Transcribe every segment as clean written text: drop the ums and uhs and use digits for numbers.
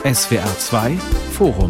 SWR 2 Forum.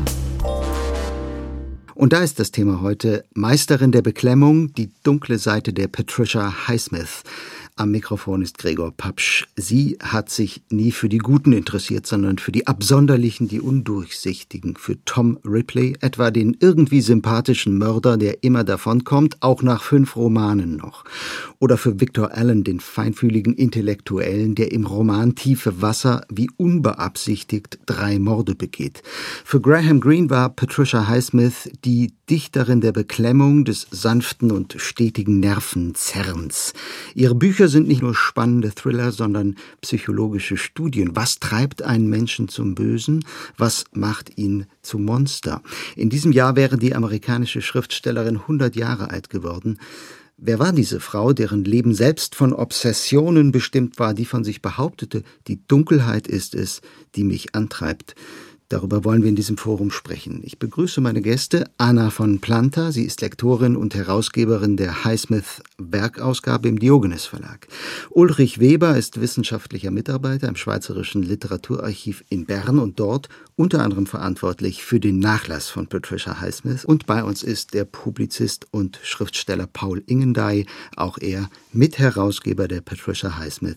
Und da ist das Thema heute: Meisterin der Beklemmung, die dunkle Seite der Patricia Highsmith. Am Mikrofon ist Gregor Papsch. Sie hat sich nie für die Guten interessiert, sondern für die Absonderlichen, die Undurchsichtigen. Für Tom Ripley, etwa den irgendwie sympathischen Mörder, der immer davonkommt, auch nach 5 Romanen noch. Oder für Victor Allen, den feinfühligen Intellektuellen, der im Roman Tiefe Wasser wie unbeabsichtigt 3 Morde begeht. Für Graham Greene war Patricia Highsmith die Dichterin der Beklemmung, des sanften und stetigen Nervenzerrens. Ihre Bücher sind nicht nur spannende Thriller, sondern psychologische Studien. Was treibt einen Menschen zum Bösen? Was macht ihn zum Monster? In diesem Jahr wäre die amerikanische Schriftstellerin 100 Jahre alt geworden. Wer war diese Frau, deren Leben selbst von Obsessionen bestimmt war, die von sich behauptete, die Dunkelheit ist es, die mich antreibt? Darüber wollen wir in diesem Forum sprechen. Ich begrüße meine Gäste: Anna von Planta. Sie ist Lektorin und Herausgeberin der Highsmith-Werkausgabe im Diogenes Verlag. Ulrich Weber ist wissenschaftlicher Mitarbeiter im Schweizerischen Literaturarchiv in Bern und dort unter anderem verantwortlich für den Nachlass von Patricia Highsmith. Und bei uns ist der Publizist und Schriftsteller Paul Ingendey, auch er Mitherausgeber der Patricia Highsmith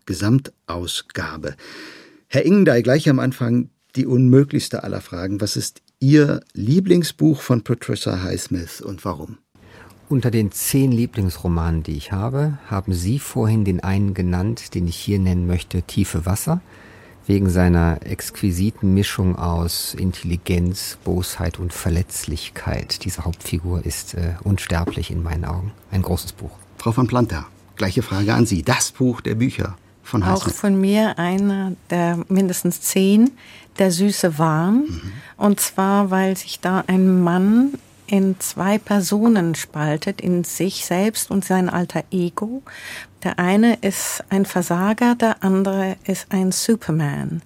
Gesamtausgabe. Herr Ingendey, gleich am Anfang die unmöglichste aller Fragen: Was ist Ihr Lieblingsbuch von Patricia Highsmith und warum? Unter den 10 Lieblingsromanen, die ich habe, haben Sie vorhin den einen genannt, den ich hier nennen möchte: Tiefe Wasser, wegen seiner exquisiten Mischung aus Intelligenz, Bosheit und Verletzlichkeit. Diese Hauptfigur ist unsterblich in meinen Augen. Ein großes Buch. Frau von Planta, gleiche Frage an Sie. Das Buch der Bücher von Highsmith. Auch von mir einer der mindestens 10, Der süße Wahn. Und zwar, weil sich da ein Mann in 2 Personen spaltet, in sich selbst und sein alter Ego. Der eine ist ein Versager, der andere ist ein Superman.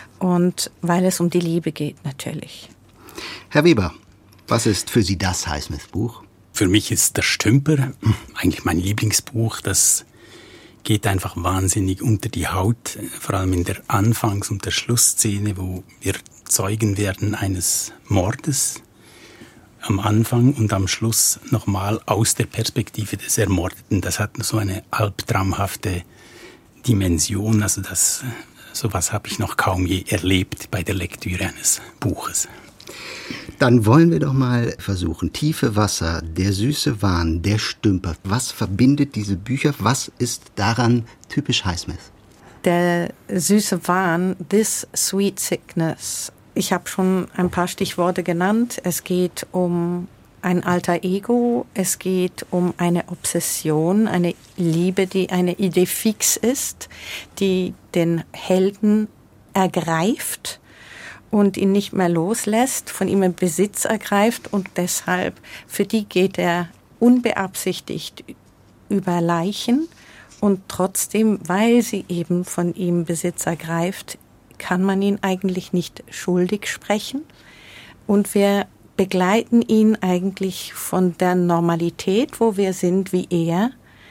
Und weil es um die Liebe geht, natürlich. Herr Weber, was ist für Sie das Highsmith-Buch? Für mich ist Der Stümper eigentlich mein Lieblingsbuch. Das geht einfach wahnsinnig unter die Haut, vor allem in der Anfangs- und der Schlussszene, wo wir Zeugen werden eines Mordes. Am Anfang und am Schluss nochmal aus der Perspektive des Ermordeten. Das hat so eine albtraumhafte Dimension. Also sowas habe ich noch kaum je erlebt bei der Lektüre eines Buches. Dann wollen wir doch mal versuchen. Tiefe Wasser, Der süße Wahn, Der Stümper. Was verbindet diese Bücher? Was ist daran typisch Highsmith? Der süße Wahn, This Sweet Sickness. Ich habe schon ein paar Stichworte genannt. Es geht um ein alter Ego. Es geht um eine Obsession, eine Liebe, die eine Idee fix ist, die den Helden ergreift und ihn nicht mehr loslässt, von ihm in Besitz ergreift, und deshalb, für die geht er unbeabsichtigt über Leichen, und trotzdem, weil sie eben von ihm Besitz ergreift, kann man ihn eigentlich nicht schuldig sprechen, und wir begleiten ihn eigentlich von der Normalität, wo wir sind wie er,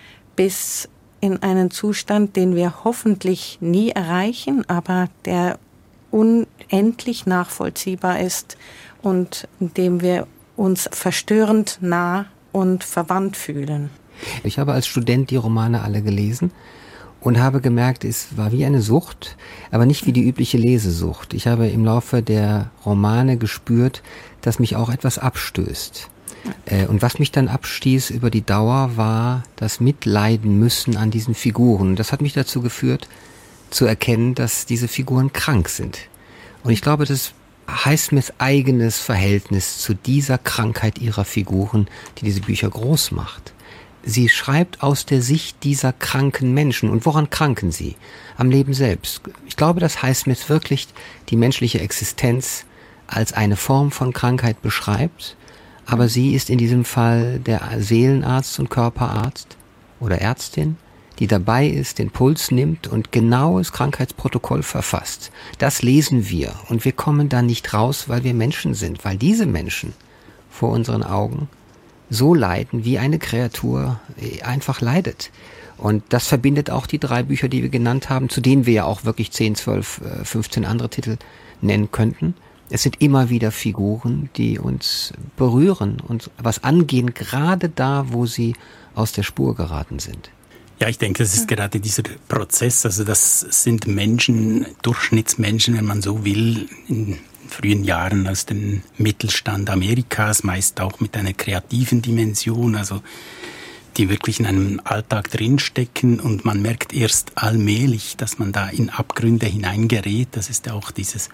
bis in einen Zustand, den wir hoffentlich nie erreichen, aber der unendlich nachvollziehbar ist und in dem wir uns verstörend nah und verwandt fühlen. Ich habe als Student die Romane alle gelesen und habe gemerkt, es war wie eine Sucht, aber nicht wie die übliche Lesesucht. Ich habe im Laufe der Romane gespürt, dass mich auch etwas abstößt. Und was mich dann abstieß über die Dauer, war das Mitleiden müssen an diesen Figuren. Das hat mich dazu geführt, zu erkennen, dass diese Figuren krank sind. Und ich glaube, das ist Highsmiths eigenes Verhältnis zu dieser Krankheit ihrer Figuren, die diese Bücher groß macht. Sie schreibt aus der Sicht dieser kranken Menschen. Und woran kranken sie? Am Leben selbst. Ich glaube, dass Highsmith wirklich die menschliche Existenz als eine Form von Krankheit beschreibt, aber sie ist in diesem Fall der Seelenarzt und Körperarzt oder Ärztin, die dabei ist, den Puls nimmt und genaues Krankheitsprotokoll verfasst. Das lesen wir und wir kommen da nicht raus, weil wir Menschen sind, weil diese Menschen vor unseren Augen so leiden, wie eine Kreatur einfach leidet. Und das verbindet auch die 3 Bücher, die wir genannt haben, zu denen wir ja auch wirklich 10, 12, 15 andere Titel nennen könnten. Es sind immer wieder Figuren, die uns berühren und was angehen, gerade da, wo sie aus der Spur geraten sind. Ja, ich denke, das ist gerade dieser Prozess, also das sind Menschen, Durchschnittsmenschen, wenn man so will, in frühen Jahren aus dem Mittelstand Amerikas, meist auch mit einer kreativen Dimension, also die wirklich in einem Alltag drinstecken und man merkt erst allmählich, dass man da in Abgründe hineingerät. Das ist ja auch diese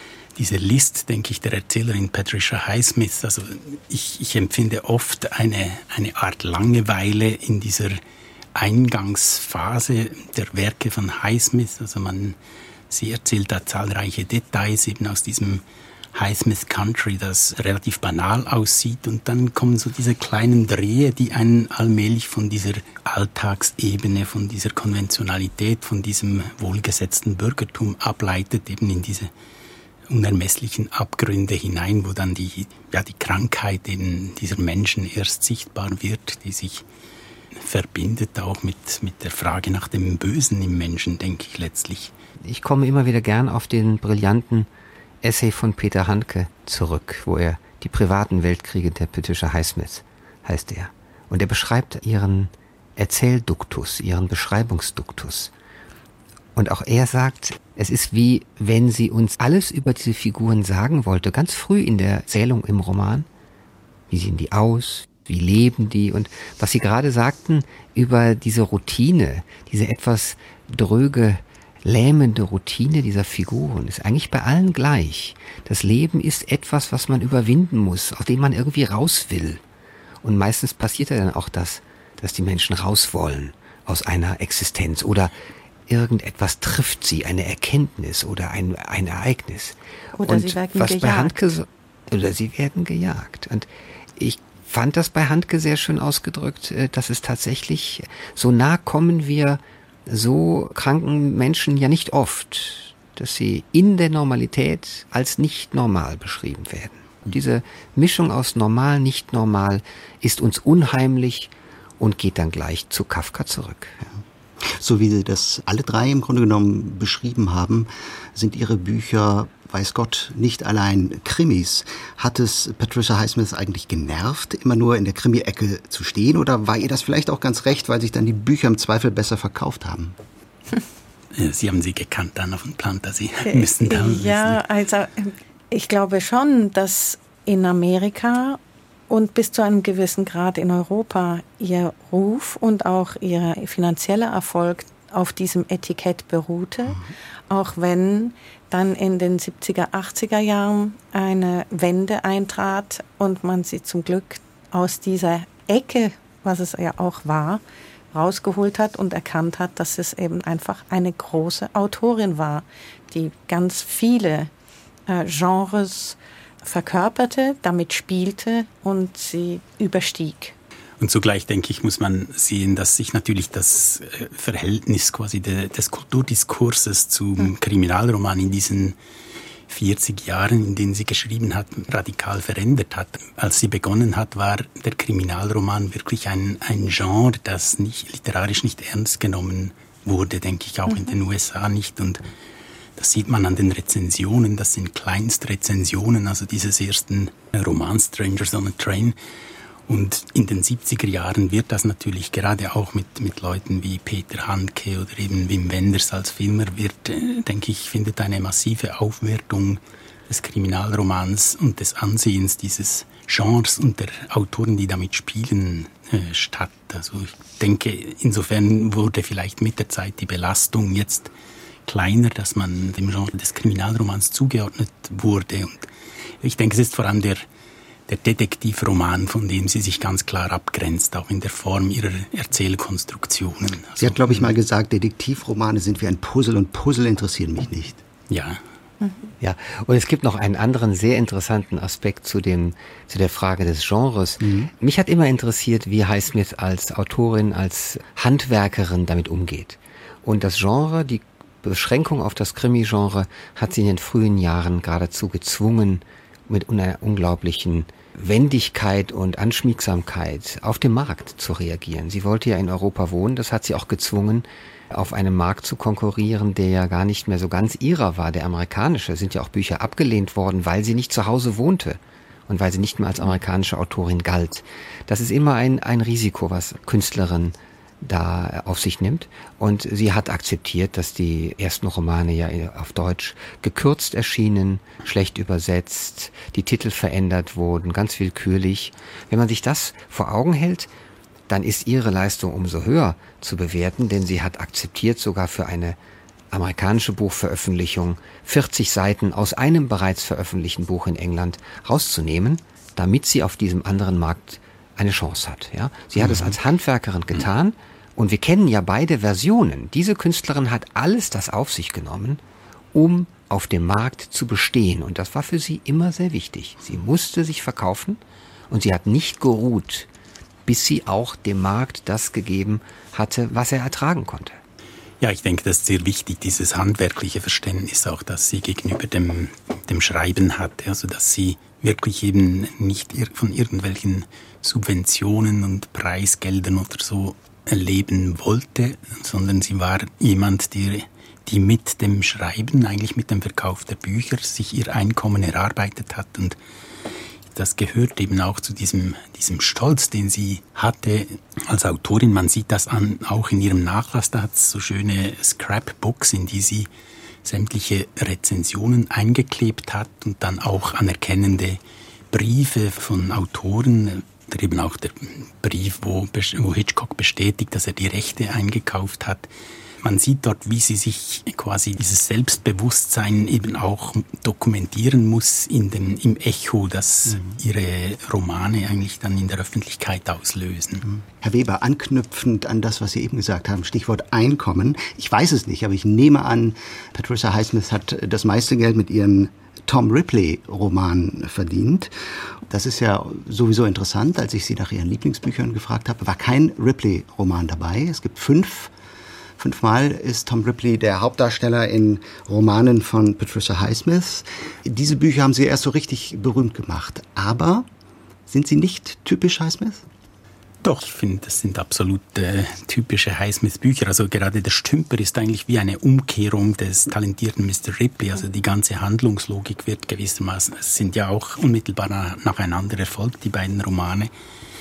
List, denke ich, der Erzählerin Patricia Highsmith. Also ich empfinde oft eine Art Langeweile in dieser Eingangsphase der Werke von Highsmith. Also sie erzählt da zahlreiche Details eben aus diesem Highsmith Country, das relativ banal aussieht, und dann kommen so diese kleinen Drehe, die einen allmählich von dieser Alltagsebene, von dieser Konventionalität, von diesem wohlgesetzten Bürgertum ableitet, eben in diese unermesslichen Abgründe hinein, wo dann die Krankheit eben dieser Menschen erst sichtbar wird, die sich verbindet auch mit der Frage nach dem Bösen im Menschen, denke ich letztlich. Ich komme immer wieder gern auf den brillanten Essay von Peter Handke zurück, wo er die privaten Weltkriege der Patricia Highsmith heißt er. Und er beschreibt ihren Erzählduktus, ihren Beschreibungsduktus. Und auch er sagt, es ist wie wenn sie uns alles über diese Figuren sagen wollte, ganz früh in der Erzählung im Roman. Wie sehen die aus? Wie leben die? Und was Sie gerade sagten über diese Routine, diese etwas dröge, lähmende Routine dieser Figuren, ist eigentlich bei allen gleich. Das Leben ist etwas, was man überwinden muss, aus dem man irgendwie raus will. Und meistens passiert ja dann auch das, dass die Menschen raus wollen aus einer Existenz oder irgendetwas trifft sie, eine Erkenntnis oder ein Ereignis. Oder sie werden gejagt. Oder sie werden gejagt. Und ich fand das bei Handke sehr schön ausgedrückt, dass es tatsächlich, so nah kommen wir so kranken Menschen ja nicht oft, dass sie in der Normalität als nicht normal beschrieben werden. Und diese Mischung aus normal, nicht normal ist uns unheimlich und geht dann gleich zu Kafka zurück. Ja. So wie Sie das alle 3 im Grunde genommen beschrieben haben, sind Ihre Bücher, weiß Gott, nicht allein Krimis. Hat es Patricia Highsmith eigentlich genervt, immer nur in der Krimi-Ecke zu stehen? Oder war ihr das vielleicht auch ganz recht, weil sich dann die Bücher im Zweifel besser verkauft haben? Sie haben sie gekannt, Anna von Planta. Sie müssen da wissen. Ja, also ich glaube schon, dass in Amerika und bis zu einem gewissen Grad in Europa ihr Ruf und auch ihr finanzieller Erfolg auf diesem Etikett beruhte, auch wenn dann in den 70er, 80er Jahren eine Wende eintrat und man sie zum Glück aus dieser Ecke, was es ja auch war, rausgeholt hat und erkannt hat, dass es eben einfach eine große Autorin war, die ganz viele Genres verkörperte, damit spielte und sie überstieg. Und zugleich, denke ich, muss man sehen, dass sich natürlich das Verhältnis quasi des Kulturdiskurses zum Kriminalroman in diesen 40 Jahren, in denen sie geschrieben hat, radikal verändert hat. Als sie begonnen hat, war der Kriminalroman wirklich ein Genre, das literarisch nicht ernst genommen wurde, denke ich, auch in den USA nicht. Und das sieht man an den Rezensionen, das sind Kleinstrezensionen, also dieses ersten Romans Strangers on a Train. Und in den 70er Jahren wird das natürlich gerade auch mit Leuten wie Peter Handke oder eben Wim Wenders als Filmer denke ich, findet eine massive Aufwertung des Kriminalromans und des Ansehens dieses Genres und der Autoren, die damit spielen, statt. Also ich denke, insofern wurde vielleicht mit der Zeit die Belastung jetzt kleiner, dass man dem Genre des Kriminalromans zugeordnet wurde. Und ich denke, es ist vor allem der Detektivroman, von dem sie sich ganz klar abgrenzt, auch in der Form ihrer Erzählkonstruktionen. Also, sie hat, glaube ich, mal gesagt, Detektivromane sind wie ein Puzzle und Puzzle interessieren mich nicht. Ja. Ja, und es gibt noch einen anderen sehr interessanten Aspekt zu der Frage des Genres. Mich hat immer interessiert, wie Highsmith als Autorin, als Handwerkerin damit umgeht. Und das Genre, die Beschränkung auf das Krimi-Genre hat sie in den frühen Jahren geradezu gezwungen, mit einer unglaublichen Wendigkeit und Anschmiegsamkeit auf dem Markt zu reagieren. Sie wollte ja in Europa wohnen, das hat sie auch gezwungen, auf einem Markt zu konkurrieren, der ja gar nicht mehr so ganz ihrer war, der amerikanische. Es sind ja auch Bücher abgelehnt worden, weil sie nicht zu Hause wohnte und weil sie nicht mehr als amerikanische Autorin galt. Das ist immer ein Risiko, was Künstlerin da auf sich nimmt. Und sie hat akzeptiert, dass die ersten Romane ja auf Deutsch gekürzt erschienen, schlecht übersetzt, die Titel verändert wurden, ganz willkürlich. Wenn man sich das vor Augen hält, dann ist ihre Leistung umso höher zu bewerten, denn sie hat akzeptiert, sogar für eine amerikanische Buchveröffentlichung 40 Seiten aus einem bereits veröffentlichten Buch in England rauszunehmen, damit sie auf diesem anderen Markt eine Chance hat. Ja? Sie hat es als Handwerkerin getan und wir kennen ja beide Versionen. Diese Künstlerin hat alles das auf sich genommen, um auf dem Markt zu bestehen. Und das war für sie immer sehr wichtig. Sie musste sich verkaufen und sie hat nicht geruht, bis sie auch dem Markt das gegeben hatte, was er ertragen konnte. Ja, ich denke, das ist sehr wichtig, dieses handwerkliche Verständnis auch, das sie gegenüber dem Schreiben hat. Also, dass sie wirklich eben nicht von irgendwelchen Subventionen und Preisgeldern oder so leben wollte, sondern sie war jemand, die mit dem Schreiben, eigentlich mit dem Verkauf der Bücher, sich ihr Einkommen erarbeitet hat. Und das gehört eben auch zu diesem Stolz, den sie hatte als Autorin. Man sieht das auch in ihrem Nachlass. Da hat es so schöne Scrapbooks, in die sie sämtliche Rezensionen eingeklebt hat und dann auch anerkennende Briefe von Autoren. Eben auch der Brief, wo Hitchcock bestätigt, dass er die Rechte eingekauft hat. Man sieht dort, wie sie sich quasi dieses Selbstbewusstsein eben auch dokumentieren muss im Echo, das ihre Romane eigentlich dann in der Öffentlichkeit auslösen. Herr Weber, anknüpfend an das, was Sie eben gesagt haben, Stichwort Einkommen. Ich weiß es nicht, aber ich nehme an, Patricia Highsmith hat das meiste Geld mit ihren Tom Ripley-Roman verdient. Das ist ja sowieso interessant. Als ich Sie nach Ihren Lieblingsbüchern gefragt habe, war kein Ripley-Roman dabei. Es gibt fünfmal ist Tom Ripley der Hauptdarsteller in Romanen von Patricia Highsmith. Diese Bücher haben Sie erst so richtig berühmt gemacht. Aber sind sie nicht typisch Highsmith? Doch, ich finde, das sind absolut typische Highsmith-Bücher. Also gerade der Stümper ist eigentlich wie eine Umkehrung des talentierten Mr. Ripley. Also die ganze Handlungslogik wird gewissermaßen, es sind ja auch unmittelbar nacheinander erfolgt, die beiden Romane.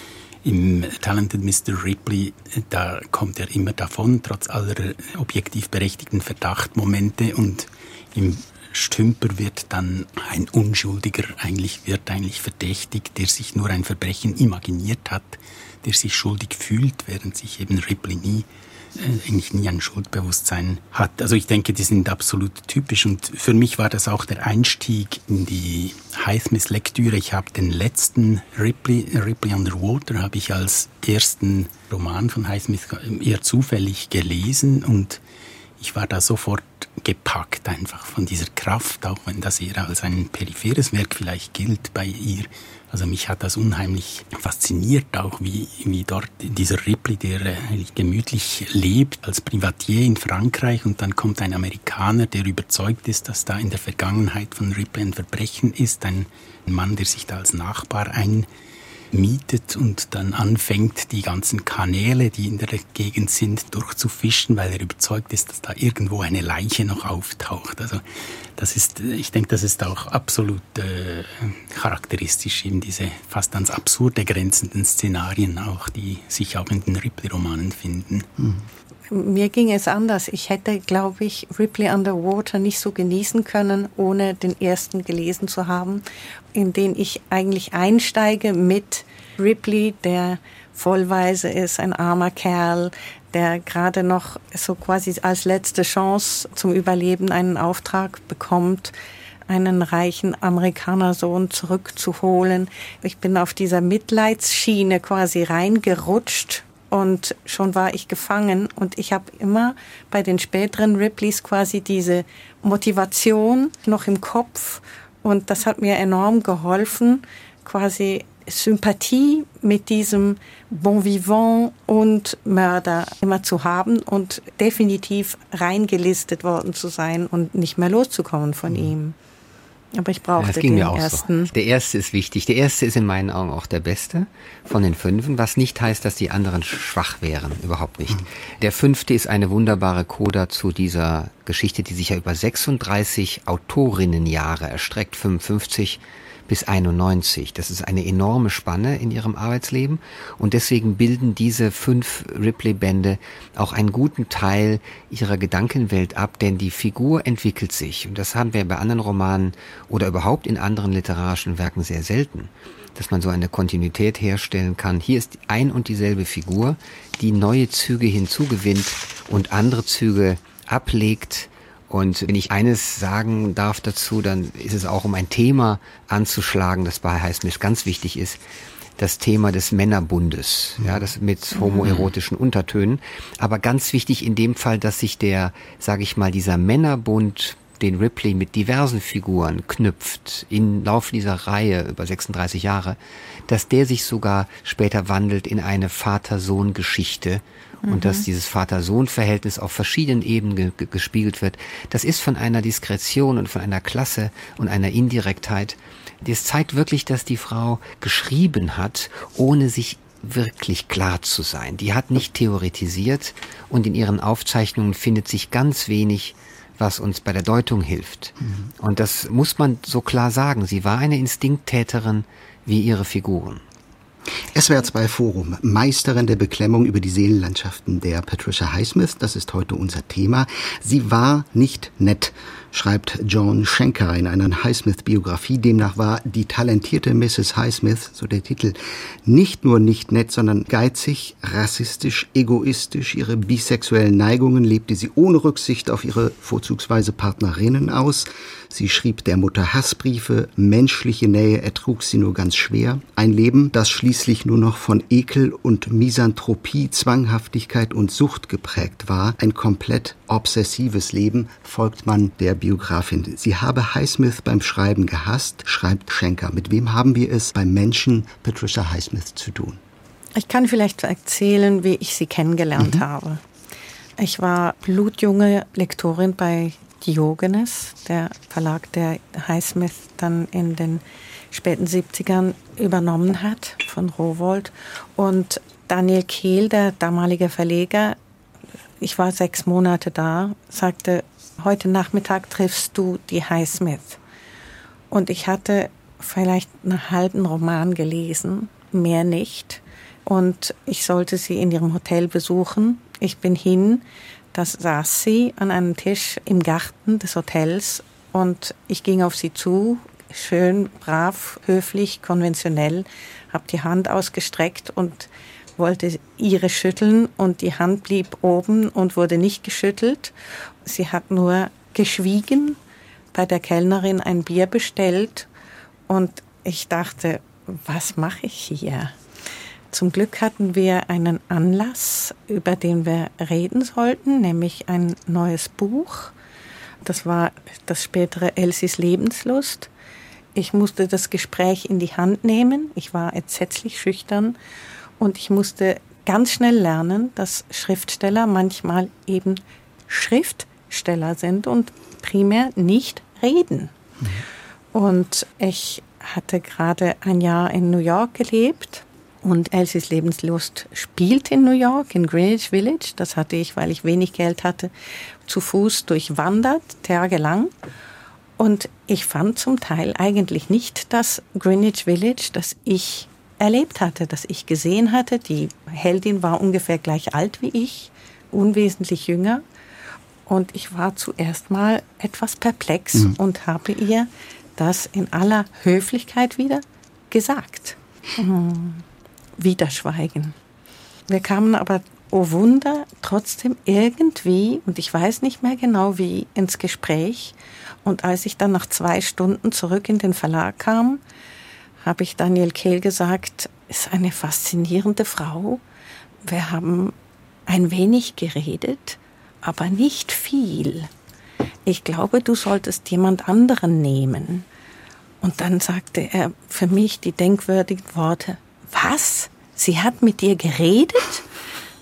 Im Talented Mr. Ripley, da kommt er immer davon, trotz aller objektiv berechtigten Verdachtmomente. Und im Stümper wird dann ein Unschuldiger wird eigentlich verdächtigt, der sich nur ein Verbrechen imaginiert hat, der sich schuldig fühlt, während sich eben Ripley eigentlich nie ein Schuldbewusstsein hat. Also ich denke, die sind absolut typisch und für mich war das auch der Einstieg in die Highsmith-Lektüre. Ich habe den letzten Ripley Underwater, habe ich als ersten Roman von Highsmith eher zufällig gelesen und ich war da sofort gepackt einfach von dieser Kraft, auch wenn das eher als ein peripheres Werk vielleicht gilt bei ihr. Also mich hat das unheimlich fasziniert, auch wie dort dieser Ripley, der eigentlich gemütlich lebt als Privatier in Frankreich und dann kommt ein Amerikaner, der überzeugt ist, dass da in der Vergangenheit von Ripley ein Verbrechen ist, ein Mann, der sich da als Nachbar einmietet und dann anfängt, die ganzen Kanäle, die in der Gegend sind, durchzufischen, weil er überzeugt ist, dass da irgendwo eine Leiche noch auftaucht. Also ich denke, das ist auch absolut charakteristisch, eben diese fast ans Absurde grenzenden Szenarien auch, die sich auch in den Ripley-Romanen finden. Mir ging es anders. Ich hätte, glaube ich, Ripley Underwater nicht so genießen können, ohne den ersten gelesen zu haben, in den ich eigentlich einsteige mit Ripley, der vollweise ist, ein armer Kerl, der gerade noch so quasi als letzte Chance zum Überleben einen Auftrag bekommt, einen reichen Amerikanersohn zurückzuholen. Ich bin auf dieser Mitleidsschiene quasi reingerutscht und schon war ich gefangen. Und ich habe immer bei den späteren Ripleys quasi diese Motivation noch im Kopf. Und das hat mir enorm geholfen, quasi Sympathie mit diesem Bon Vivant und Mörder immer zu haben und definitiv reingelistet worden zu sein und nicht mehr loszukommen von ihm. Aber ich brauchte den ersten. So. Der erste ist wichtig. Der erste ist in meinen Augen auch der beste von den 5, was nicht heißt, dass die anderen schwach wären. Überhaupt nicht. Der 5. ist eine wunderbare Coda zu dieser Geschichte, die sich ja über 36 Autorinnenjahre erstreckt, 55 bis 91. Das ist eine enorme Spanne in ihrem Arbeitsleben und deswegen bilden diese 5 Ripley-Bände auch einen guten Teil ihrer Gedankenwelt ab, denn die Figur entwickelt sich und das haben wir bei anderen Romanen oder überhaupt in anderen literarischen Werken sehr selten, dass man so eine Kontinuität herstellen kann. Hier ist ein und dieselbe Figur, die neue Züge hinzugewinnt und andere Züge ablegt. Und wenn ich eines sagen darf dazu, dann ist es auch, um ein Thema anzuschlagen, das bei Highsmith ganz wichtig ist, das Thema des Männerbundes, ja, das mit homoerotischen Untertönen. Aber ganz wichtig in dem Fall, dass sich dieser Männerbund, den Ripley mit diversen Figuren knüpft, im Laufe dieser Reihe über 36 Jahre, dass der sich sogar später wandelt in eine Vater-Sohn-Geschichte. Und dass dieses Vater-Sohn-Verhältnis auf verschiedenen Ebenen gespiegelt wird, das ist von einer Diskretion und von einer Klasse und einer Indirektheit. Das zeigt wirklich, dass die Frau geschrieben hat, ohne sich wirklich klar zu sein. Die hat nicht theoretisiert und in ihren Aufzeichnungen findet sich ganz wenig, was uns bei der Deutung hilft. Und das muss man so klar sagen. Sie war eine Instinkttäterin wie ihre Figuren. SWR 2 Forum, Meisterin der Beklemmung über die Seelenlandschaften der Patricia Highsmith, das ist heute unser Thema. Sie war nicht nett, schreibt John Schenker in einer Highsmith-Biografie. Demnach war die talentierte Mrs. Highsmith, so der Titel, nicht nur nicht nett, sondern geizig, rassistisch, egoistisch. Ihre bisexuellen Neigungen lebte sie ohne Rücksicht auf ihre vorzugsweise Partnerinnen aus. Sie schrieb der Mutter Hassbriefe, menschliche Nähe ertrug sie nur ganz schwer. Ein Leben, das schließlich nur noch von Ekel und Misanthropie, Zwanghaftigkeit und Sucht geprägt war. Ein komplett obsessives Leben, folgt man der Biografin. Sie habe Highsmith beim Schreiben gehasst, schreibt Schenker. Mit wem haben wir es beim Menschen Patricia Highsmith zu tun? Ich kann vielleicht erzählen, wie ich sie kennengelernt habe. Ich war blutjunge Lektorin bei Diogenes, der Verlag, der Highsmith dann in den späten 70ern übernommen hat von Rowohlt. Und Daniel Kehl, der damalige Verleger, ich war 6 Monate da, sagte, heute Nachmittag triffst du die Highsmith. Und ich hatte vielleicht einen halben Roman gelesen, mehr nicht. Und ich sollte sie in ihrem Hotel besuchen. Ich bin hin. Da saß sie an einem Tisch im Garten des Hotels und ich ging auf sie zu, schön, brav, höflich, konventionell, habe die Hand ausgestreckt und wollte ihre schütteln und die Hand blieb oben und wurde nicht geschüttelt. Sie hat nur geschwiegen, bei der Kellnerin ein Bier bestellt und ich dachte, was mache ich hier? Zum Glück hatten wir einen Anlass, über den wir reden sollten, nämlich ein neues Buch. Das war das spätere Elsies Lebenslust. Ich musste das Gespräch in die Hand nehmen. Ich war entsetzlich schüchtern und ich musste ganz schnell lernen, dass Schriftsteller manchmal eben Schriftsteller sind und primär nicht reden. Und ich hatte gerade ein Jahr in New York gelebt. Und Elsies Lebenslust spielt in New York, in Greenwich Village. Das hatte ich, weil ich wenig Geld hatte, zu Fuß durchwandert, tagelang. Und ich fand zum Teil eigentlich nicht das Greenwich Village, das ich erlebt hatte, das ich gesehen hatte. Die Heldin war ungefähr gleich alt wie ich, unwesentlich jünger. Und ich war zuerst mal etwas perplex und habe ihr das in aller Höflichkeit wieder gesagt. Wieder schweigen. Wir kamen aber, oh Wunder, trotzdem irgendwie, und ich weiß nicht mehr genau wie, ins Gespräch. Und als ich dann nach 2 Stunden zurück in den Verlag kam, habe ich Daniel Kehl gesagt, ist eine faszinierende Frau. Wir haben ein wenig geredet, aber nicht viel. Ich glaube, du solltest jemand anderen nehmen. Und dann sagte er für mich die denkwürdigen Worte, was? Sie hat mit dir geredet?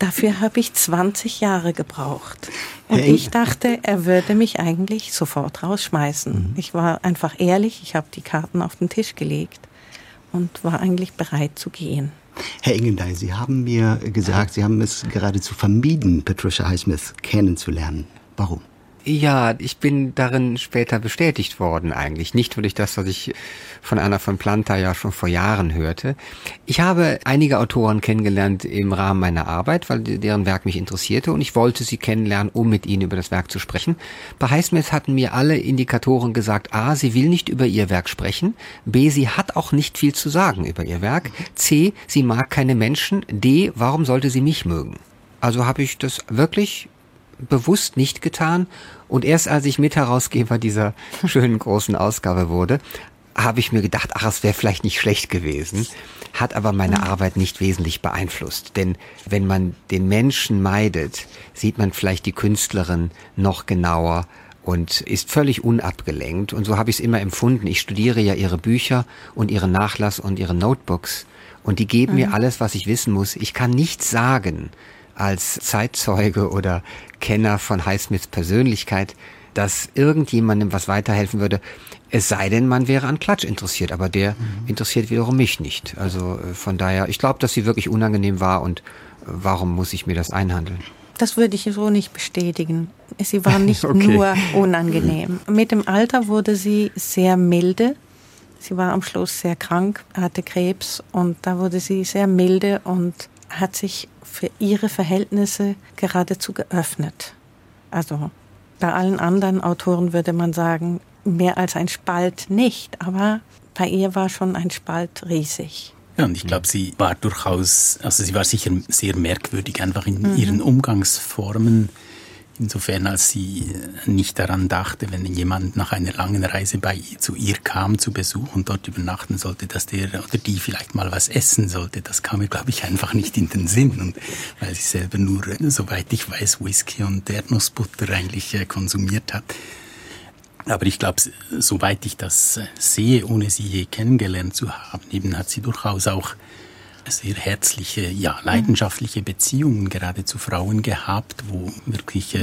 Dafür habe ich 20 Jahre gebraucht. Und ich dachte, er würde mich eigentlich sofort rausschmeißen. Ich war einfach ehrlich, ich habe die Karten auf den Tisch gelegt und war eigentlich bereit zu gehen. Herr Engendey, Sie haben mir gesagt, Sie haben es geradezu vermieden, Patricia Highsmith kennenzulernen. Warum? Ja, ich bin darin später bestätigt worden eigentlich. Nicht nur durch das, was ich von Anna von Planta ja schon vor Jahren hörte. Ich habe einige Autoren kennengelernt im Rahmen meiner Arbeit, weil deren Werk mich interessierte und ich wollte sie kennenlernen, um mit ihnen über das Werk zu sprechen. Bei Highsmith hatten mir alle Indikatoren gesagt, A, sie will nicht über ihr Werk sprechen, B, sie hat auch nicht viel zu sagen über ihr Werk, C, sie mag keine Menschen, D, warum sollte sie mich mögen? Also habe ich das wirklich bewusst nicht getan und erst als ich Mitherausgeber dieser schönen großen Ausgabe wurde, habe ich mir gedacht, ach, es wäre vielleicht nicht schlecht gewesen, hat aber meine Arbeit nicht wesentlich beeinflusst. Denn wenn man den Menschen meidet, sieht man vielleicht die Künstlerin noch genauer und ist völlig unabgelenkt. Und so habe ich es immer empfunden. Ich studiere ja ihre Bücher und ihren Nachlass und ihre Notebooks und die geben mir alles, was ich wissen muss. Ich kann nichts sagen als Zeitzeuge oder Kenner von Highsmiths Persönlichkeit, dass irgendjemandem was weiterhelfen würde, es sei denn, man wäre an Klatsch interessiert, aber der interessiert wiederum mich nicht. Also von daher, ich glaube, dass sie wirklich unangenehm war und warum muss ich mir das einhandeln? Das würde ich so nicht bestätigen. Sie war nicht nur unangenehm. Mit dem Alter wurde sie sehr milde. Sie war am Schluss sehr krank, hatte Krebs und da wurde sie sehr milde und hat sich für ihre Verhältnisse geradezu geöffnet. Also bei allen anderen Autoren würde man sagen, mehr als ein Spalt nicht, aber bei ihr war schon ein Spalt riesig. Ja, und ich glaube, sie war durchaus, also sie war sicher sehr merkwürdig, einfach in ihren Umgangsformen. Insofern, als sie nicht daran dachte, wenn jemand nach einer langen Reise zu ihr kam, zu Besuch und dort übernachten sollte, dass der oder die vielleicht mal was essen sollte, das kam mir, glaube ich, einfach nicht in den Sinn. Und weil sie selber nur, soweit ich weiß, Whisky und Erdnussbutter eigentlich konsumiert hat. Aber ich glaube, soweit ich das sehe, ohne sie je kennengelernt zu haben, eben hat sie durchaus auch sehr herzliche, ja, leidenschaftliche Beziehungen gerade zu Frauen gehabt, wo wirklich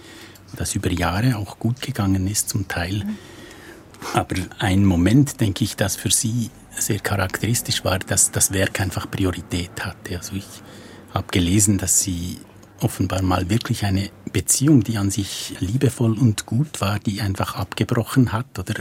das über Jahre auch gut gegangen ist zum Teil. Aber ein Moment, denke ich, das für sie sehr charakteristisch war, dass das Werk einfach Priorität hatte. Also ich habe gelesen, dass sie offenbar mal wirklich eine Beziehung, die an sich liebevoll und gut war, die einfach abgebrochen hat oder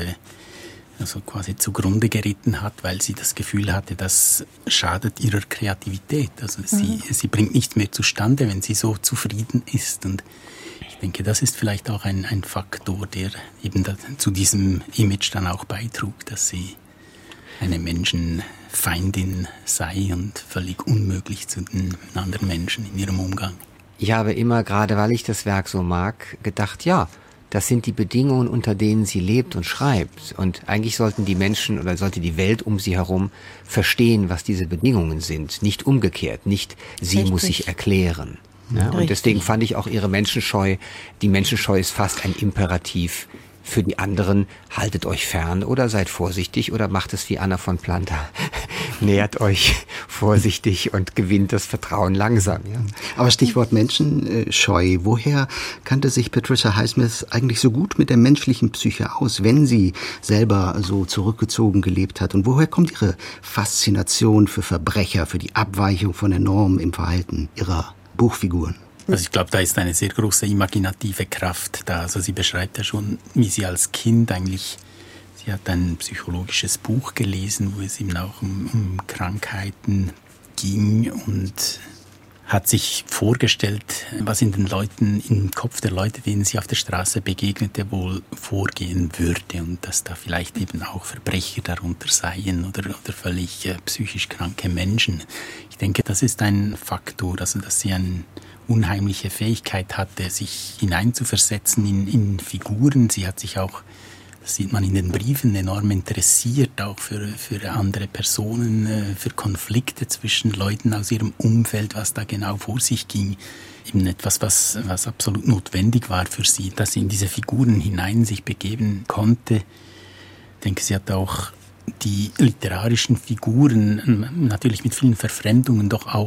also quasi zugrunde geritten hat, weil sie das Gefühl hatte, das schadet ihrer Kreativität. Also sie bringt nichts mehr zustande, wenn sie so zufrieden ist. Und ich denke, das ist vielleicht auch ein Faktor, der eben zu diesem Image dann auch beitrug, dass sie eine Menschenfeindin sei und völlig unmöglich zu den anderen Menschen in ihrem Umgang. Ich habe immer, gerade weil ich das Werk so mag, gedacht, ja, das sind die Bedingungen, unter denen sie lebt und schreibt. Und eigentlich sollten die Menschen oder sollte die Welt um sie herum verstehen, was diese Bedingungen sind. Nicht umgekehrt, nicht sie muss sich erklären. Ja, und deswegen fand ich auch ihre Menschenscheu, die Menschenscheu ist fast ein Imperativ für die anderen, haltet euch fern oder seid vorsichtig oder macht es wie Anna von Planta. Nähert euch vorsichtig und gewinnt das Vertrauen langsam. Ja. Aber Stichwort Menschenscheu. Woher kannte sich Patricia Highsmith eigentlich so gut mit der menschlichen Psyche aus, wenn sie selber so zurückgezogen gelebt hat? Und woher kommt ihre Faszination für Verbrecher, für die Abweichung von der Norm im Verhalten ihrer Buchfiguren? Also ich glaube, da ist eine sehr große imaginative Kraft da. Also sie beschreibt ja schon, wie sie als Kind eigentlich, sie hat ein psychologisches Buch gelesen, wo es eben auch um Krankheiten ging und hat sich vorgestellt, was in den Leuten, im Kopf der Leute, denen sie auf der Straße begegnete, wohl vorgehen würde und dass da vielleicht eben auch Verbrecher darunter seien oder völlig psychisch kranke Menschen. Ich denke, das ist ein Faktor, also dass sie eine unheimliche Fähigkeit hatte, sich hineinzuversetzen in Figuren. Sie hat sich auch, das sieht man in den Briefen, enorm interessiert, auch für andere Personen, für Konflikte zwischen Leuten aus ihrem Umfeld, was da genau vor sich ging. Eben etwas, was absolut notwendig war für sie, dass sie in diese Figuren hinein sich begeben konnte. Ich denke, sie hat auch die literarischen Figuren, natürlich mit vielen Verfremdungen, doch auch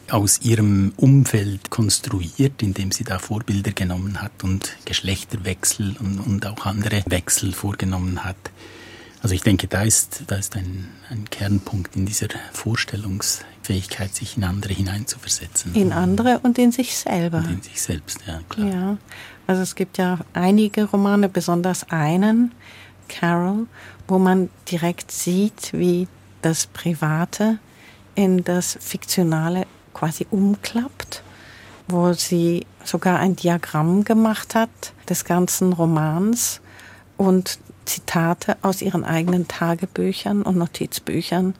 aus ihrem Umfeld konstruiert, indem sie da Vorbilder genommen hat und Geschlechterwechsel und auch andere Wechsel vorgenommen hat. Also ich denke, da ist ein Kernpunkt in dieser Vorstellungsfähigkeit, sich in andere hineinzuversetzen. In andere und in sich selber. Und in sich selbst, ja, klar. Ja, also es gibt ja einige Romane, besonders einen, Carol, wo man direkt sieht, wie das Private in das Fiktionale quasi umklappt, wo sie sogar ein Diagramm gemacht hat des ganzen Romans und Zitate aus ihren eigenen Tagebüchern und Notizbüchern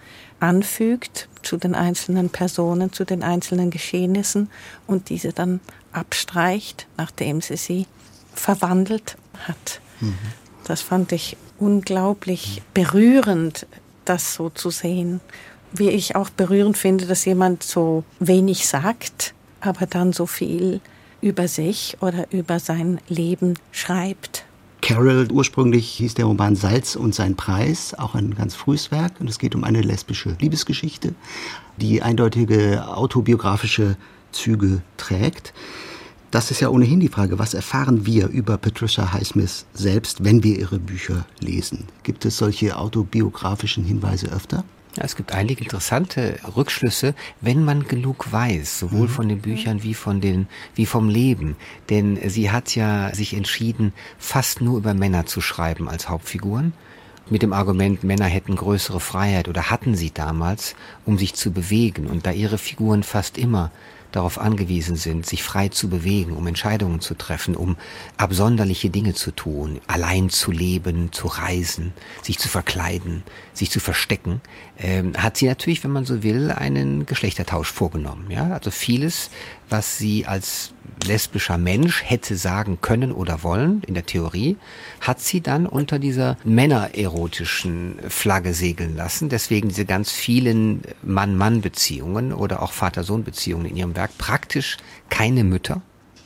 anfügt zu den einzelnen Personen, zu den einzelnen Geschehnissen und diese dann abstreicht, nachdem sie verwandelt hat. Mhm. Das fand ich unglaublich berührend, das so zu sehen. Wie ich auch berührend finde, dass jemand so wenig sagt, aber dann so viel über sich oder über sein Leben schreibt. Carol, ursprünglich hieß der Roman Salz und sein Preis, auch ein ganz frühes Werk. Und es geht um eine lesbische Liebesgeschichte, die eindeutige autobiografische Züge trägt. Das ist ja ohnehin die Frage, was erfahren wir über Patricia Highsmith selbst, wenn wir ihre Bücher lesen? Gibt es solche autobiografischen Hinweise öfter? Ja, es gibt einige interessante Rückschlüsse, wenn man genug weiß, sowohl von den Büchern wie vom Leben. Denn sie hat ja sich entschieden, fast nur über Männer zu schreiben als Hauptfiguren. Mit dem Argument, Männer hätten größere Freiheit oder hatten sie damals, um sich zu bewegen. Und da ihre Figuren fast immer darauf angewiesen sind, sich frei zu bewegen, um Entscheidungen zu treffen, um absonderliche Dinge zu tun, allein zu leben, zu reisen, sich zu verkleiden, sich zu verstecken, hat sie natürlich, wenn man so will, einen Geschlechtertausch vorgenommen. Ja? Also vieles, was sie als lesbischer Mensch hätte sagen können oder wollen, in der Theorie, hat sie dann unter dieser männererotischen Flagge segeln lassen. Deswegen diese ganz vielen Mann-Mann-Beziehungen oder auch Vater-Sohn-Beziehungen in ihrem Werk. Praktisch keine Mütter.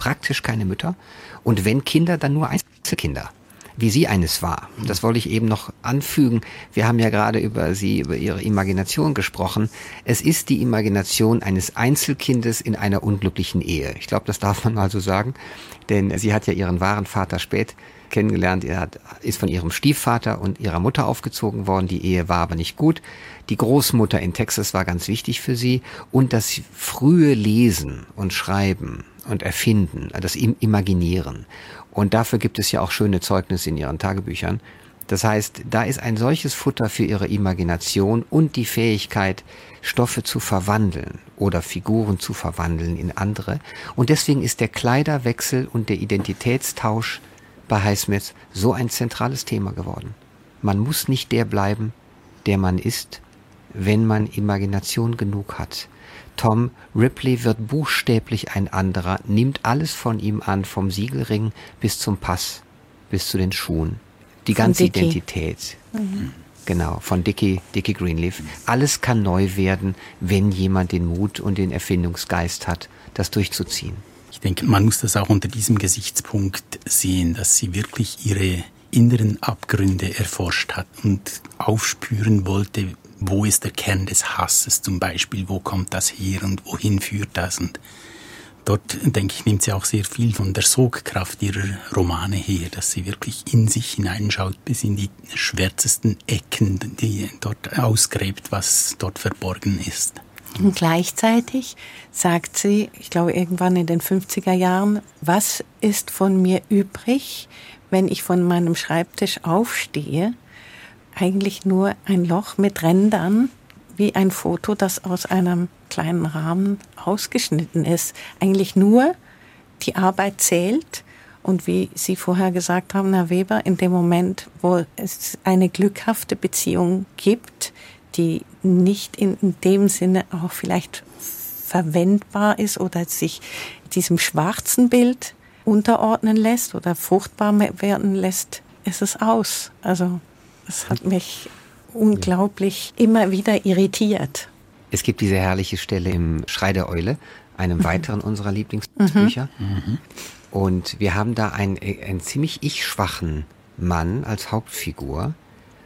Und wenn Kinder, dann nur Einzelkinder, wie sie eines war. Das wollte ich eben noch anfügen. Wir haben ja gerade über ihre Imagination gesprochen. Es ist die Imagination eines Einzelkindes in einer unglücklichen Ehe. Ich glaube, das darf man mal so sagen, denn sie hat ja ihren wahren Vater spät kennengelernt. Er ist von ihrem Stiefvater und ihrer Mutter aufgezogen worden. Die Ehe war aber nicht gut. Die Großmutter in Texas war ganz wichtig für sie. Und das frühe Lesen und Schreiben und Erfinden, das Imaginieren. Und dafür gibt es ja auch schöne Zeugnisse in ihren Tagebüchern. Das heißt, da ist ein solches Futter für ihre Imagination und die Fähigkeit, Stoffe zu verwandeln oder Figuren zu verwandeln in andere. Und deswegen ist der Kleiderwechsel und der Identitätstausch bei Highsmith so ein zentrales Thema geworden. Man muss nicht der bleiben, der man ist, wenn man Imagination genug hat. Tom Ripley wird buchstäblich ein anderer, nimmt alles von ihm an, vom Siegelring bis zum Pass, bis zu den Schuhen. Die ganze Identität. Mhm. Genau, von Dickie Greenleaf. Alles kann neu werden, wenn jemand den Mut und den Erfindungsgeist hat, das durchzuziehen. Ich denke, man muss das auch unter diesem Gesichtspunkt sehen, dass sie wirklich ihre inneren Abgründe erforscht hat und aufspüren wollte, wo ist der Kern des Hasses zum Beispiel, wo kommt das her und wohin führt das? Und dort, denke ich, nimmt sie auch sehr viel von der Sogkraft ihrer Romane her, dass sie wirklich in sich hineinschaut, bis in die schwärzesten Ecken, die dort ausgräbt, was dort verborgen ist. Und gleichzeitig sagt sie, ich glaube irgendwann in den 50er Jahren, was ist von mir übrig, wenn ich von meinem Schreibtisch aufstehe? Eigentlich nur ein Loch mit Rändern, wie ein Foto, das aus einem kleinen Rahmen ausgeschnitten ist. Eigentlich nur die Arbeit zählt. Und wie Sie vorher gesagt haben, Herr Weber, in dem Moment, wo es eine glückhafte Beziehung gibt, die nicht in dem Sinne auch vielleicht verwendbar ist oder sich diesem schwarzen Bild unterordnen lässt oder fruchtbar werden lässt, ist es aus. Also das hat mich unglaublich immer wieder irritiert. Es gibt diese herrliche Stelle im Schrei der Eule, einem weiteren unserer Lieblingsbücher. Mhm. Und wir haben da einen ziemlich ich-schwachen Mann als Hauptfigur,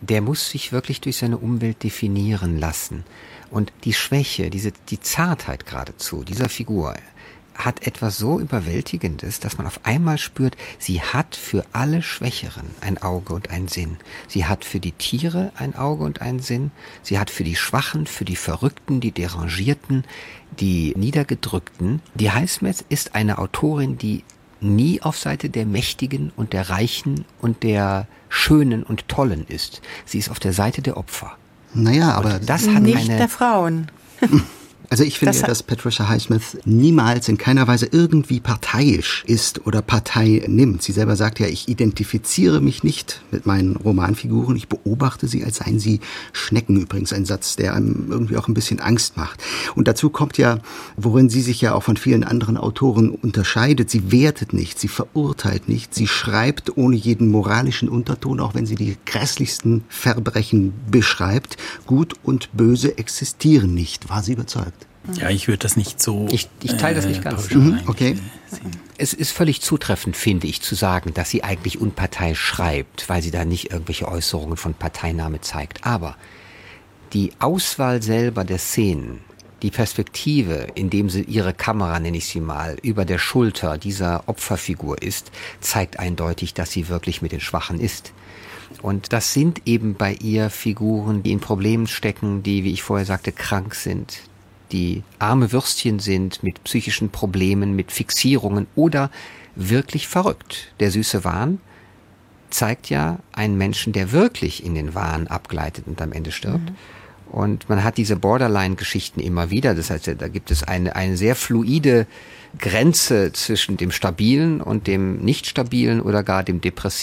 der muss sich wirklich durch seine Umwelt definieren lassen. Und die Schwäche, die Zartheit geradezu dieser Figur hat etwas so Überwältigendes, dass man auf einmal spürt, sie hat für alle Schwächeren ein Auge und einen Sinn. Sie hat für die Tiere ein Auge und einen Sinn. Sie hat für die Schwachen, für die Verrückten, die Derangierten, die Niedergedrückten. Die Highsmith ist eine Autorin, die nie auf Seite der Mächtigen und der Reichen und der Schönen und Tollen ist. Sie ist auf der Seite der Opfer. Naja, aber das hat nicht der Frauen. Also ich finde dass Patricia Highsmith niemals in keiner Weise irgendwie parteiisch ist oder Partei nimmt. Sie selber sagt ja, ich identifiziere mich nicht mit meinen Romanfiguren, ich beobachte sie, als seien sie Schnecken. Übrigens ein Satz, der einem irgendwie auch ein bisschen Angst macht. Und dazu kommt ja, worin sie sich ja auch von vielen anderen Autoren unterscheidet, sie wertet nicht, sie verurteilt nicht, sie schreibt ohne jeden moralischen Unterton, auch wenn sie die grässlichsten Verbrechen beschreibt. Gut und Böse existieren nicht, war sie überzeugt. Ja, ich würde das nicht so... Ich teile das nicht ganz. Okay. Es ist völlig zutreffend, finde ich, zu sagen, dass sie eigentlich unparteiisch schreibt, weil sie da nicht irgendwelche Äußerungen von Parteinahme zeigt. Aber die Auswahl selber der Szenen, die Perspektive, indem sie ihre Kamera, nenne ich sie mal, über der Schulter dieser Opferfigur ist, zeigt eindeutig, dass sie wirklich mit den Schwachen ist. Und das sind eben bei ihr Figuren, die in Problemen stecken, die, wie ich vorher sagte, krank sind, die arme Würstchen sind mit psychischen Problemen, mit Fixierungen oder wirklich verrückt. Der süße Wahn zeigt ja einen Menschen, der wirklich in den Wahn abgleitet und am Ende stirbt. Und man hat diese Borderline-Geschichten immer wieder. Das heißt, da gibt es eine sehr fluide Grenze zwischen dem Stabilen und dem Nicht-Stabilen oder gar dem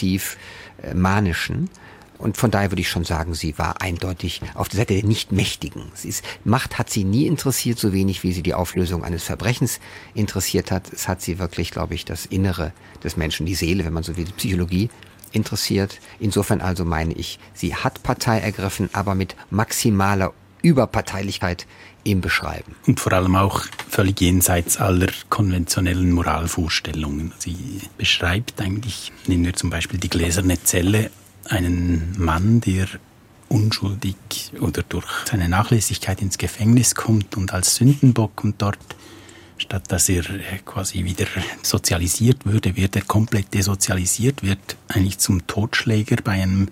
Depressiv-Manischen. Und von daher würde ich schon sagen, sie war eindeutig auf der Seite der Nicht-Mächtigen. Macht hat sie nie interessiert, so wenig wie sie die Auflösung eines Verbrechens interessiert hat. Es hat sie wirklich, glaube ich, das Innere des Menschen, die Seele, wenn man so will, die Psychologie interessiert. Insofern also meine ich, sie hat Partei ergriffen, aber mit maximaler Überparteilichkeit im Beschreiben. Und vor allem auch völlig jenseits aller konventionellen Moralvorstellungen. Sie beschreibt eigentlich, nehmen wir zum Beispiel die gläserne Zelle, einen Mann, der unschuldig oder durch seine Nachlässigkeit ins Gefängnis kommt und als Sündenbock und dort, statt dass er quasi wieder sozialisiert würde, wird er komplett desozialisiert, wird eigentlich zum Totschläger bei einem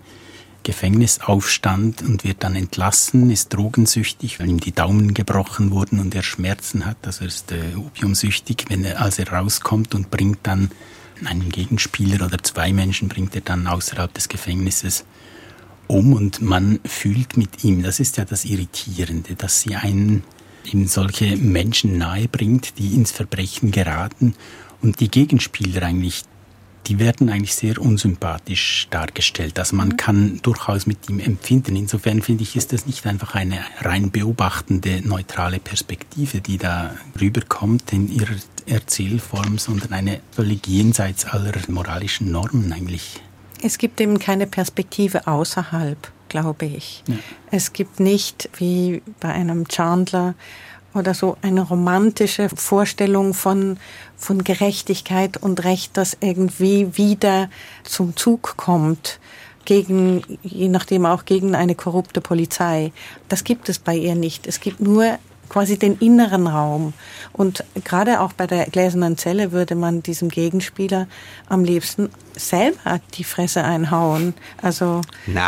Gefängnisaufstand und wird dann entlassen, ist drogensüchtig, weil ihm die Daumen gebrochen wurden und er Schmerzen hat, also er ist opiumsüchtig, als er rauskommt und bringt dann einen Gegenspieler oder zwei Menschen bringt er dann außerhalb des Gefängnisses um und man fühlt mit ihm, das ist ja das Irritierende, dass sie einen eben solche Menschen nahe bringt, die ins Verbrechen geraten und die Gegenspieler eigentlich, die werden eigentlich sehr unsympathisch dargestellt. Also man kann durchaus mit ihm empfinden. Insofern finde ich, ist das nicht einfach eine rein beobachtende, neutrale Perspektive, die da rüberkommt in ihrer Erzählform, sondern eine völlig jenseits aller moralischen Normen eigentlich. Es gibt eben keine Perspektive außerhalb, glaube ich. Ja. Es gibt nicht, wie bei einem Chandler oder so, eine romantische Vorstellung von Gerechtigkeit und Recht, das irgendwie wieder zum Zug kommt, je nachdem auch gegen eine korrupte Polizei. Das gibt es bei ihr nicht. Es gibt nur quasi den inneren Raum. Und gerade auch bei der gläsernen Zelle würde man diesem Gegenspieler am liebsten selber die Fresse einhauen. Also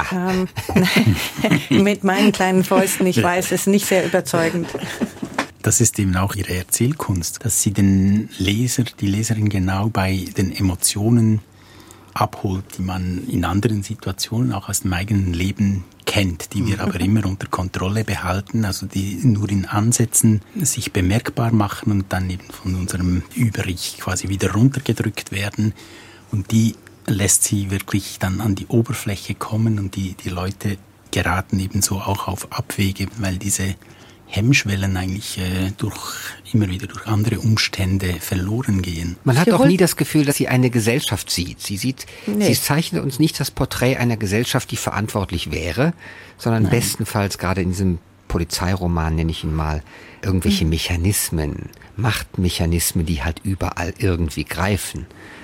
mit meinen kleinen Fäusten, ich weiß, es ist nicht sehr überzeugend. Das ist eben auch ihre Erzählkunst, dass sie den Leser, die Leserin genau bei den Emotionen abholt, die man in anderen Situationen auch aus dem eigenen Leben kennt, die wir aber immer unter Kontrolle behalten, also die nur in Ansätzen sich bemerkbar machen und dann eben von unserem Über-Ich quasi wieder runtergedrückt werden. Und die lässt sie wirklich dann an die Oberfläche kommen und die Leute geraten ebenso auch auf Abwege, weil diese Hemmschwellen eigentlich immer wieder durch andere Umstände verloren gehen. Man hat auch nie das Gefühl, dass sie eine Gesellschaft sieht. Sie zeichnet uns nicht das Porträt einer Gesellschaft, die verantwortlich wäre, sondern bestenfalls gerade in diesem Polizeiroman, nenne ich ihn mal, irgendwelche Mechanismen, Machtmechanismen, die halt überall irgendwie greifen.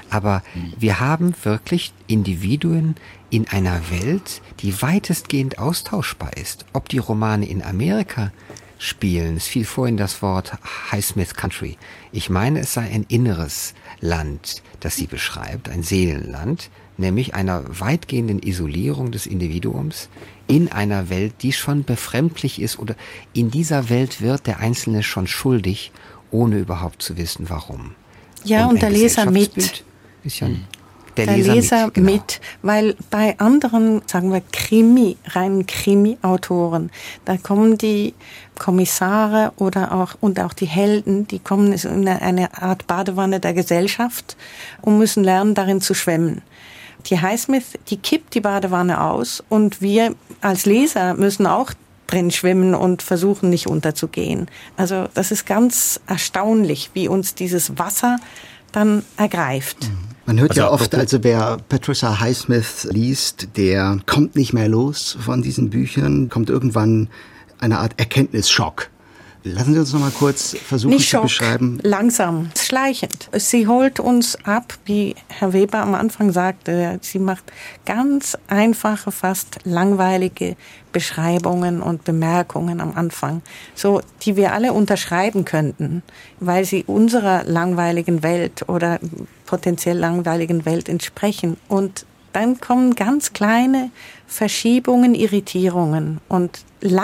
Aber wir haben wirklich Individuen in einer Welt, die weitestgehend austauschbar ist. Ob die Romane in Amerika spielen, es fiel vorhin das Wort Highsmith Country. Ich meine, es sei ein inneres Land, das sie beschreibt, ein Seelenland, nämlich einer weitgehenden Isolierung des Individuums in einer Welt, die schon befremdlich ist, oder in dieser Welt wird der Einzelne schon schuldig, ohne überhaupt zu wissen, warum. Ja, und der Leser mit. Ist ja der Leser genau. mit, weil bei anderen, sagen wir reinen Krimi-Autoren, da kommen die Kommissare und auch die Helden, die kommen in eine Art Badewanne der Gesellschaft und müssen lernen, darin zu schwimmen. Die Highsmith, die kippt die Badewanne aus und wir als Leser müssen auch drin schwimmen und versuchen, nicht unterzugehen. Also das ist ganz erstaunlich, wie uns dieses Wasser dann ergreift. Man hört ja oft, also wer Patricia Highsmith liest, der kommt nicht mehr los von diesen Büchern, kommt irgendwann eine Art Erkenntnisschock. Lassen Sie uns noch mal kurz versuchen Nicht zu beschreiben. Langsam, schleichend. Sie holt uns ab, wie Herr Weber am Anfang sagte. Sie macht ganz einfache, fast langweilige Beschreibungen und Bemerkungen am Anfang, so die wir alle unterschreiben könnten, weil sie unserer langweiligen Welt oder potenziell langweiligen Welt entsprechen. Und dann kommen ganz kleine Verschiebungen, Irritierungen und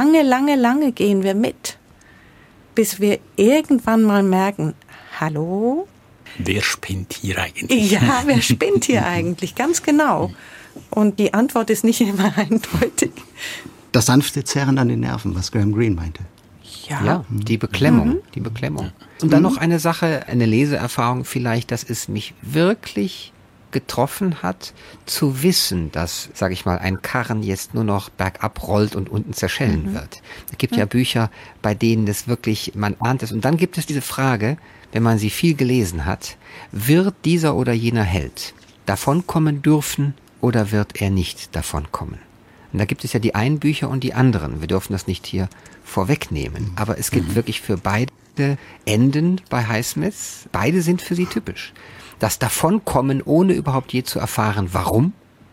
lange gehen wir mit, bis wir irgendwann mal merken, hallo? Wer spinnt hier eigentlich? Ja, wer spinnt hier eigentlich? Ganz genau. Und die Antwort ist nicht immer eindeutig. Das sanfte Zerren an den Nerven, was Graham Greene meinte. Ja, die Beklemmung, die Beklemmung. Und dann noch eine Sache, eine Leseerfahrung vielleicht, dass es mich wirklich getroffen hat, zu wissen, dass, sage ich mal, ein Karren jetzt nur noch bergab rollt und unten zerschellen wird. Es gibt ja Bücher, bei denen das wirklich, man ahnt es. Und dann gibt es diese Frage, wenn man sie viel gelesen hat, wird dieser oder jener Held davonkommen dürfen oder wird er nicht davonkommen? Und da gibt es ja die einen Bücher und die anderen. Wir dürfen das nicht hier vorwegnehmen. Aber es gibt wirklich für beide Enden bei Highsmith, beide sind für sie typisch. Das Davonkommen, ohne überhaupt je zu erfahren, warum,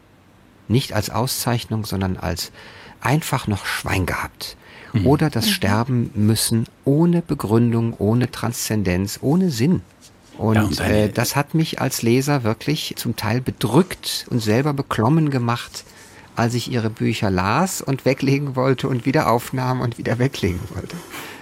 nicht als Auszeichnung, sondern als einfach noch Schwein gehabt. Oder das Sterben müssen ohne Begründung, ohne Transzendenz, ohne Sinn. Und das hat mich als Leser wirklich zum Teil bedrückt und selber beklommen gemacht, als ich ihre Bücher las und weglegen wollte und wieder aufnahm und wieder weglegen wollte.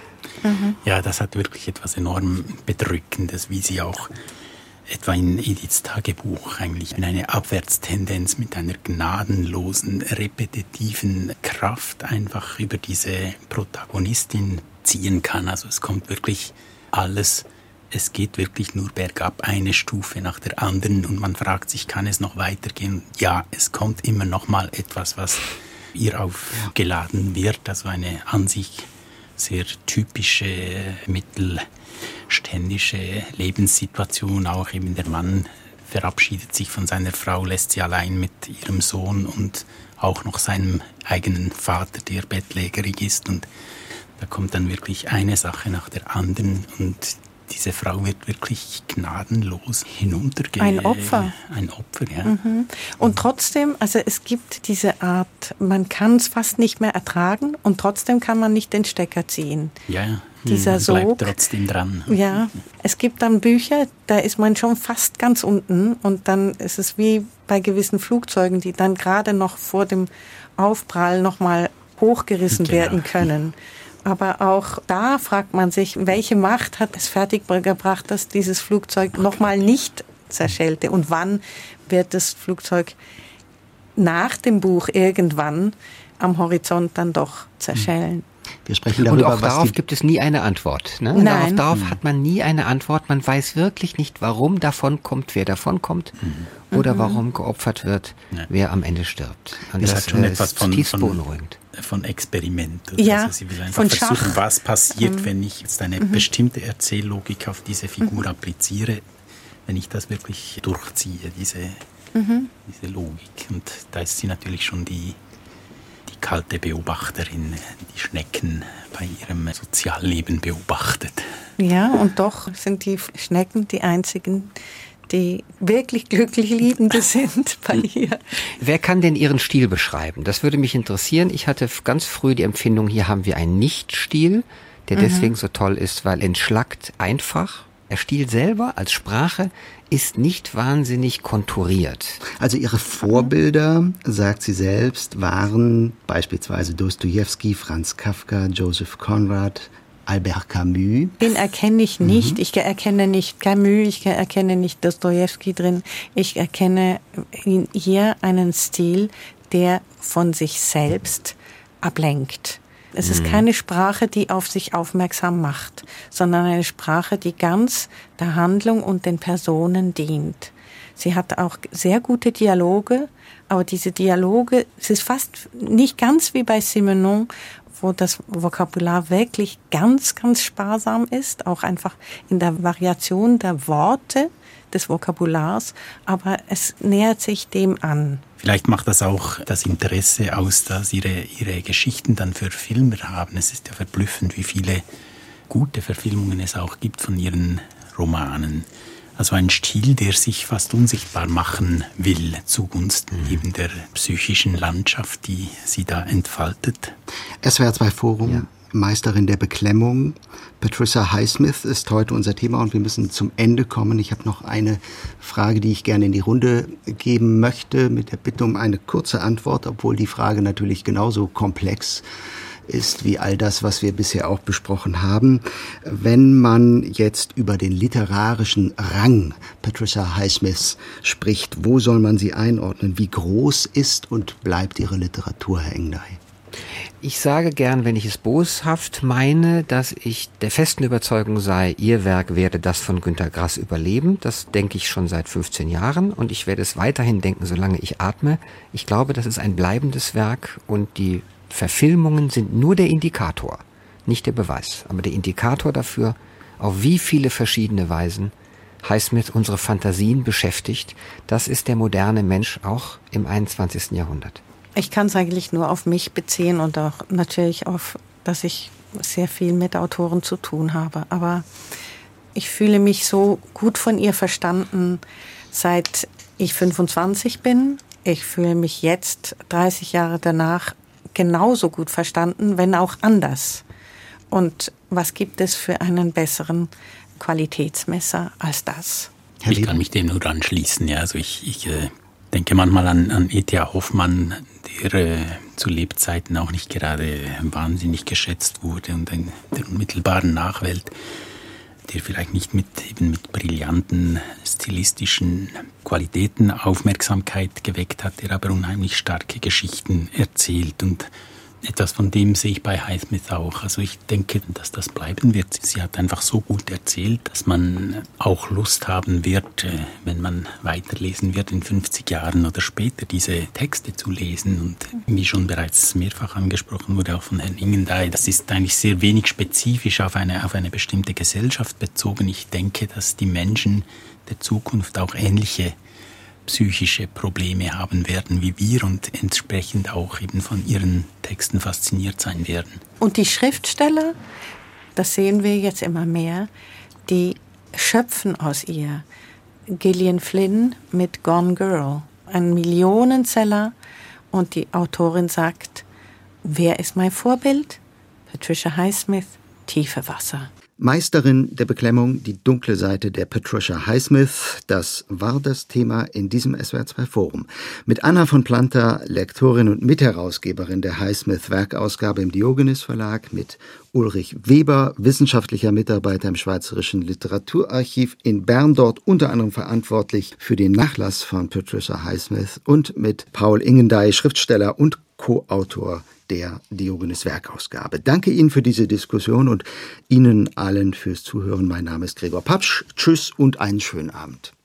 Ja, das hat wirklich etwas enorm Bedrückendes, wie sie auch etwa in Ediths Tagebuch eigentlich eine Abwärtstendenz mit einer gnadenlosen, repetitiven Kraft einfach über diese Protagonistin ziehen kann. Also es kommt wirklich alles, es geht wirklich nur bergab, eine Stufe nach der anderen und man fragt sich, kann es noch weitergehen? Ja, es kommt immer noch mal etwas, was ihr aufgeladen wird, also eine an sich sehr typische mittelständische Lebenssituation. Auch eben der Mann verabschiedet sich von seiner Frau, lässt sie allein mit ihrem Sohn und auch noch seinem eigenen Vater, der bettlägerig ist. Und da kommt dann wirklich eine Sache nach der anderen und diese Frau wird wirklich gnadenlos hinuntergehen. Ein Opfer. Ein Opfer, ja. Und trotzdem, also es gibt diese Art, man kann es fast nicht mehr ertragen und trotzdem kann man nicht den Stecker ziehen. Ja, dieser man bleibt Sog. trotzdem dran. Ja, es gibt dann Bücher, da ist man schon fast ganz unten und dann ist es wie bei gewissen Flugzeugen, die dann gerade noch vor dem Aufprall nochmal hochgerissen werden können. Aber auch da fragt man sich, welche Macht hat es fertiggebracht, dass dieses Flugzeug nochmal nicht zerschellte? Und wann wird das Flugzeug nach dem Buch irgendwann am Horizont dann doch zerschellen? Wir sprechen darüber, und auch darauf gibt es nie eine Antwort. Ne? Nein. Darauf hat man nie eine Antwort. Man weiß wirklich nicht, warum davonkommt, wer davonkommt oder warum geopfert wird, wer am Ende stirbt. Und das das hat schon etwas ist zutiefst beunruhigend. Von Experiment. Oder? Ja, also sie will einfach von versuchen, Schach. was passiert, wenn ich jetzt eine bestimmte Erzähllogik auf diese Figur appliziere, wenn ich das wirklich durchziehe, diese Logik. Und da ist sie natürlich schon die kalte Beobachterin, die Schnecken bei ihrem Sozialleben beobachtet. Ja, und doch sind die Schnecken die einzigen, die wirklich glücklich Liebende sind bei ihr. Wer kann denn Ihren Stil beschreiben? Das würde mich interessieren. Ich hatte ganz früh die Empfindung, hier haben wir einen Nicht-Stil, der deswegen so toll ist, weil entschlackt einfach. Der Stil selber als Sprache ist nicht wahnsinnig konturiert. Also ihre Vorbilder, sagt sie selbst, waren beispielsweise Dostojewski, Franz Kafka, Joseph Conrad, Albert Camus. Den erkenne ich nicht. Ich erkenne nicht Camus, ich erkenne nicht Dostojewski drin. Ich erkenne in ihr einen Stil, der von sich selbst ablenkt. Es ist keine Sprache, die auf sich aufmerksam macht, sondern eine Sprache, die ganz der Handlung und den Personen dient. Sie hat auch sehr gute Dialoge, aber diese Dialoge, es ist fast nicht ganz wie bei Simenon, wo das Vokabular wirklich ganz, ganz sparsam ist, auch einfach in der Variation der Worte des Vokabulars, aber es nähert sich dem an. Vielleicht macht das auch das Interesse aus, dass ihre Geschichten dann für Filme haben. Es ist ja verblüffend, wie viele gute Verfilmungen es auch gibt von ihren Romanen. Also ein Stil, der sich fast unsichtbar machen will, zugunsten eben der psychischen Landschaft, die sie da entfaltet. SWR 2 Forum, ja. Meisterin der Beklemmung. Patricia Highsmith ist heute unser Thema und wir müssen zum Ende kommen. Ich habe noch eine Frage, die ich gerne in die Runde geben möchte, mit der Bitte um eine kurze Antwort, obwohl die Frage natürlich genauso komplex ist wie all das, was wir bisher auch besprochen haben. Wenn man jetzt über den literarischen Rang Patricia Highsmith spricht, wo soll man sie einordnen? Wie groß ist und bleibt ihre Literatur, Herr Engdahl? Ich sage gern, wenn ich es boshaft meine, dass ich der festen Überzeugung sei, ihr Werk werde das von Günter Grass überleben. Das denke ich schon seit 15 Jahren und ich werde es weiterhin denken, solange ich atme. Ich glaube, das ist ein bleibendes Werk und die Verfilmungen sind nur der Indikator, nicht der Beweis, aber der Indikator dafür, auf wie viele verschiedene Weisen Highsmith unsere Fantasien beschäftigt. Das ist der moderne Mensch auch im 21. Jahrhundert. Ich kann es eigentlich nur auf mich beziehen und auch natürlich auf, dass ich sehr viel mit Autoren zu tun habe. Aber ich fühle mich so gut von ihr verstanden, seit ich 25 bin. Ich fühle mich jetzt, 30 Jahre danach, genauso gut verstanden, wenn auch anders. Und was gibt es für einen besseren Qualitätsmesser als das? Ich kann mich dem nur anschließen. Ja. Also ich denke manchmal an E.T.A. Hoffmann, der zu Lebzeiten auch nicht gerade wahnsinnig geschätzt wurde und in der unmittelbaren Nachwelt, der vielleicht nicht mit brillanten stilistischen Qualitäten Aufmerksamkeit geweckt hat, der aber unheimlich starke Geschichten erzählt. Und etwas von dem sehe ich bei Highsmith auch. Also ich denke, dass das bleiben wird. Sie hat einfach so gut erzählt, dass man auch Lust haben wird, wenn man weiterlesen wird in 50 Jahren oder später, diese Texte zu lesen. Und wie schon bereits mehrfach angesprochen wurde, auch von Herrn Ingenday, das ist eigentlich sehr wenig spezifisch auf eine bestimmte Gesellschaft bezogen. Ich denke, dass die Menschen der Zukunft auch ähnliche psychische Probleme haben werden wie wir und entsprechend auch eben von ihren Texten fasziniert sein werden. Und die Schriftsteller, das sehen wir jetzt immer mehr, die schöpfen aus ihr. Gillian Flynn mit Gone Girl, ein Millionenseller, und die Autorin sagt, wer ist mein Vorbild? Patricia Highsmith, Tiefe Wasser. Meisterin der Beklemmung, die dunkle Seite der Patricia Highsmith, das war das Thema in diesem SWR 2 Forum. Mit Anna von Planta, Lektorin und Mitherausgeberin der Highsmith-Werkausgabe im Diogenes Verlag, mit Ulrich Weber, wissenschaftlicher Mitarbeiter im Schweizerischen Literaturarchiv in Bern, dort unter anderem verantwortlich für den Nachlass von Patricia Highsmith, und mit Paul Ingenday, Schriftsteller und Co-Autor der Diogenes-Werkausgabe. Danke Ihnen für diese Diskussion und Ihnen allen fürs Zuhören. Mein Name ist Gregor Papsch. Tschüss und einen schönen Abend.